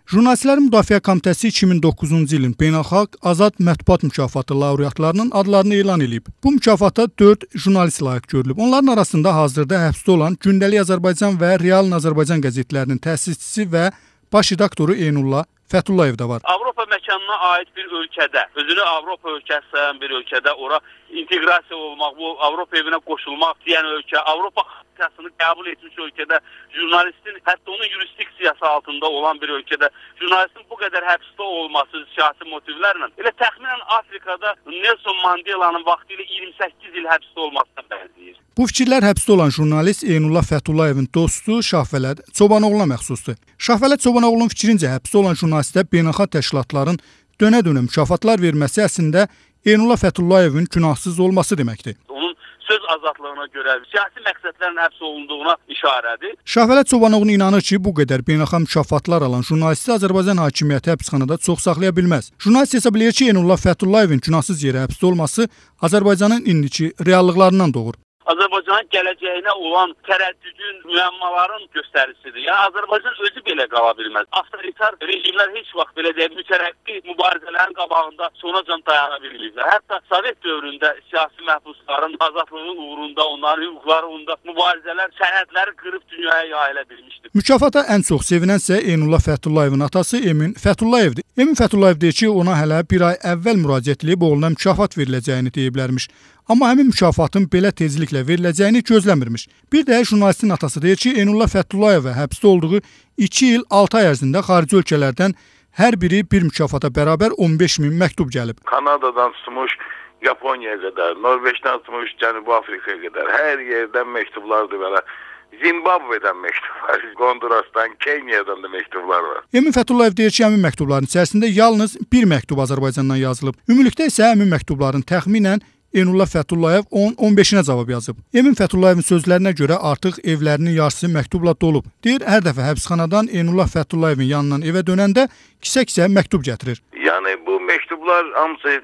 Jurnalistlərin Müdafiə Komitəsi 2009-cu ilin Beynəlxalq Azad Mətbuat Mükafatı laureatlarının adlarını elan edib. Bu mükafata 4 jurnalist layiq görülüb. Onların arasında hazırda həbsdə olan Gündəlik Azərbaycan və Realın Azərbaycan qəzetlərinin təsisçisi və baş redaktoru Eynullah Fəthullayev də var. Avropa məkanına aid bir ölkədə, özünü Avropa ölkəsi sayan bir ölkədə ora inteqrasiya olmaq, bu Avropa evinə qoşulmaq deyən ölkə, Avropa xaritasını qəbul etmiş ölkədə, jurnalistin, hətta onun yurisdiksiyası altında olan bir ölkədə jurnalistin bu qədər həbsdə olması siyasi motivlərlə, elə təxminən Afrikada Nelson Mandela'nın vaxtilə 28 il həbsdə olmasına bənzəyir. Bu fikirlər həbsdə olan jurnalist Eynullah Fətullayevin dostu Şahvələt Çobanoğluna məxsusdur. Şahvələt Çobanoğlunun fikrincə həbsdə olan jurnalistə beynəlxalq təşkilatların dönə-dönə mükafatlar verməsi əslində Eynullah Fətullayevin günahsız olması deməkdir. Onun söz azadlığına görə siyasi məqsədlərin həbs olunduğuna işarədir. Şahvələt Çobanoğlu inanır ki, bu qədər beynəlxalq mükafatlar alan jurnalisti Azərbaycan hakimiyyəti həbsxanada çox saxlaya bilməz. Jurnalist hesab eləyir ki, Eynullah Fətullayevin günahsız yerə həbsdə olması Azərbaycanın indiki reallıqlarından doğur. Azərbaycanın gələcəyinə olan tərəddüdün, müəmmaların göstəricisidir. Yəni Azərbaycan özü belə qala bilməz. Avtoritar rejimlər heç vaxt belə deyil, mütərəqqi mübarizələrin qabağında sonacan dayana bilmirlər. Hətta Sovet dövründə siyasi məhbusların azadlığı uğrunda, onların hüquqları uğrunda mübarizələr, sərhədləri qırıb dünyaya yayıla bilmişdir. Mükafata ən çox sevinənsə Eynullah Fətullayevin atası Emin Fətullayevdir. Emin Fətullayev deyir ki, ona hələ bir ay əvvəl müraciət edib oğluna mükafat veriləcəyini deyiblərmiş. Amma həmin mükafatın belə tezliklə veriləcəyini gözləmirmiş. Bir də jurnalistin atası deyir ki, Eynullah Fətullayevə həbsdə olduğu 2 il 6 ay ərzində xarici ölkələrdən hər biri bir mükafata bərabər 15 min məktub gəlib. Kanadadan tutmuş Yaponiyaya qədər, Norveçdən tutmuş Cənubi Afrikaya qədər hər yerdən məktublardır belə. Zimbabve'dən məktublar, Hondurasdan, Kenyadan da məktublar var. Emin Fəthullayev deyir ki, həmin məktubların içərisində yalnız bir məktub Azərbaycandan yazılıb. Ümumilikdə isə həmin məktubların təxminən Eynullah Fəthullayev 10-15-inə cavab yazıb. Emin Fətullayevin sözlərinə görə artıq evlərinin yarısı məktubla dolub. Deyir, hər dəfə həbsxanadan Eynullah Fətullayevin yanından evə dönəndə kisə-kisə məktub gətirir. Yəni bu məktublar hamısı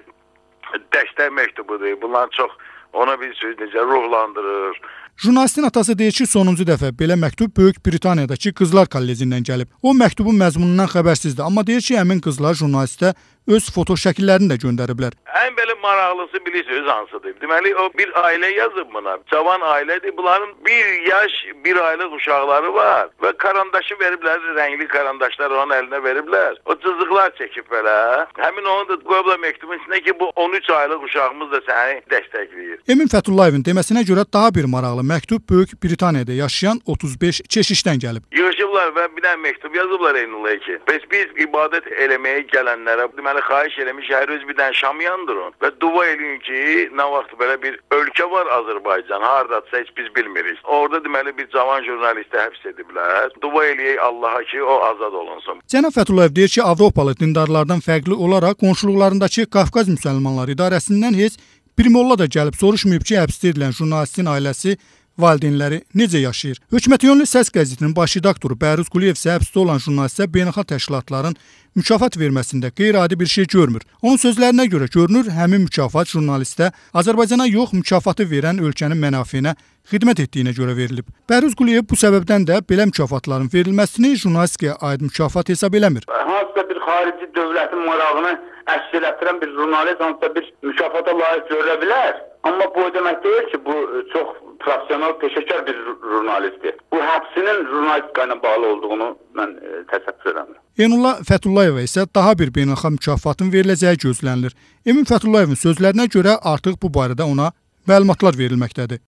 dəstək məktubudur. Bunlar çox ona bir söz necə ruhlandırır. Jurnalistin atası deyir ki, sonuncu dəfə belə məktub Böyük Britaniyadakı Qızlar Kollejindən gəlib. O məktubun məzmunundan xəbərsizdir, amma deyir ki, həmin qızlar jurnalistə öz foto şəkillərini də göndəriblər. Ən belə maraqlısı bilirsiniz hansıdır? Deməli o bir ailə yazıb buna. Cavan ailədir. Bunların 1 yaş, 1 aylıq uşaqları var və karandaşı veriblər, rəngli karandaşlar onun əlinə veriblər. O cızıqlar çəkib belə. Həmin onu da qoyublar məktubun içində ki, bu 13 aylıq uşağımız da səni dəstəkləyir. Emin Fətullayevin deməsinə görə daha bir maraqlı məktub Böyük Britaniyada yaşayan 35 keşişdən gəlib. Yığışıblar və bir dənə məktub yazıblar Eynullah'a ki, biz ibadət eləməyə gələnlərə deməli xahiş eləmiş, hər öz bir dənə şam yandırın və dua eləyin ki, nə vaxt belə bir ölkə var Azərbaycan, hardadsa heç biz bilmirik. Orada deməli bir cavan jurnalisti həbs ediblər. Dua eləyək Allaha ki, o azad olunsun. Cənab Fəthullayev deyir ki, Avropalı dindarlardan fərqli olaraq qonşuluqlarındakı Qafqaz müsəlmanları idarəsindən heç bir molla da gəlib soruşmayıb ki, həbsdə edilən jurnalistin ailəsi, valideynləri necə yaşayır? Hökumətyönlü Səs qəzetinin baş redaktoru Bəhruz Quliyev isə həbsdə olan jurnalistə beynəlxalq təşkilatların mükafat verməsində qeyri-adi bir şey görmür. Onun sözlərinə görə görünür, həmin mükafat jurnalistə Azərbaycana yox, mükafatı verən ölkənin mənafeyinə xidmət etdiyinə görə verilib. Bəhruz Quliyev bu səbəbdən də belə mükafatların verilməsini jurnalistikaya aid mükafat hesab eləmir. Hansısa bir xarici dövlətin marağını əks etdirən bir jurnalist hansısa bir mükafata layiq görülə bilər. Amma bu demək deyil ki, bu çox professional, peşəkar bir jurnalistdir. Bu həbsinin jurnalistika ilə bağlı olduğunu mən təsəvvür edirəm. Eynullah Fətullayevə isə daha bir beynəlxalq mükafatın veriləcəyi gözlənilir. Emin Fətullayevin sözlərinə görə artıq bu barədə ona məlumatlar verilməkdədir.